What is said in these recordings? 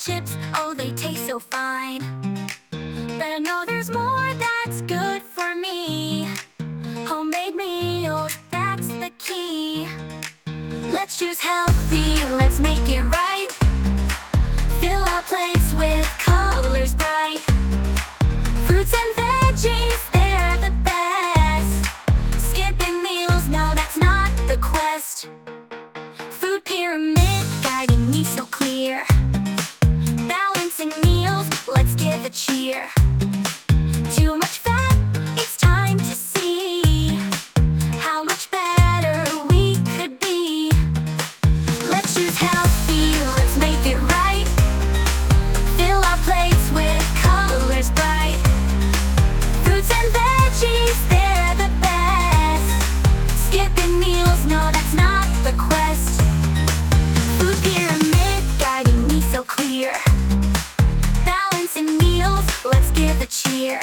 chips, oh they taste so fine. But I know there's more that's good for me. Homemade meals, that's the key. Let's choose healthy, let's make it right. Fill our plates with colors bright. Fruits and veggies, they're the best. Skipping meals, no, that's not the quest. Food pyramid, guiding me so clear. Balancing meals, let's give a cheer. Too much fat, it's time to see how much better we could be. Let's choose healthy, let's make it right. Fill our plates with colors bright. Fruits and veggies, they're the best. Skipping meals, no, that's not the quest. Food pyramid, guiding me so clear. Balancing meals, let's give a cheer.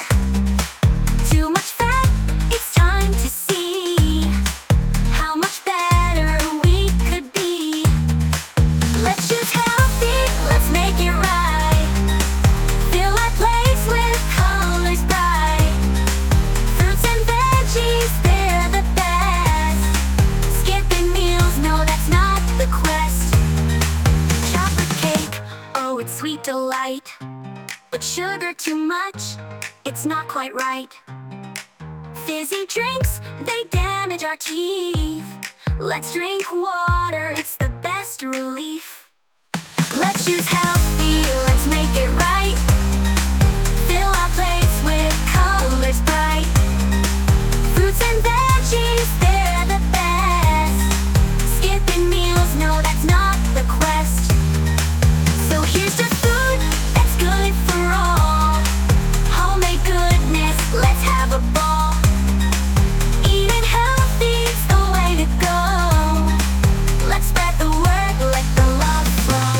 Too much fat, it's time to see how much better we could be. Let's choose healthy, let's make it right. Fill our plates with colors bright. Fruits and veggies, they're the best. Skipping meals, no, that's not the quest. Chocolate cake, oh it's sweet delight. But sugar too much, it's not quite right. Fizzy drinks, they damage our teeth. Let's drink water, it's the best relief. Let's choose healthy, let's make it right. Fill our plates with colors bright. Fruits and veggies, they're the best. Skipping meals, no, that's not the quest. So here's to food that's good for all. Homemade goodness, let's have a ball. Eating healthy's the way to go. Let's spread the word, let the love flow.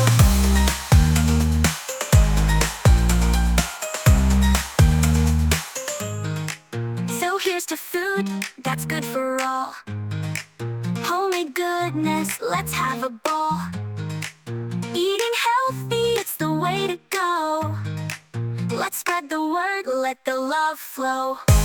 So here's to food that's good for all. Homemade goodness, let's have a ball. Eating healthy, it's the way to go. Let's spread the word, let the love flow.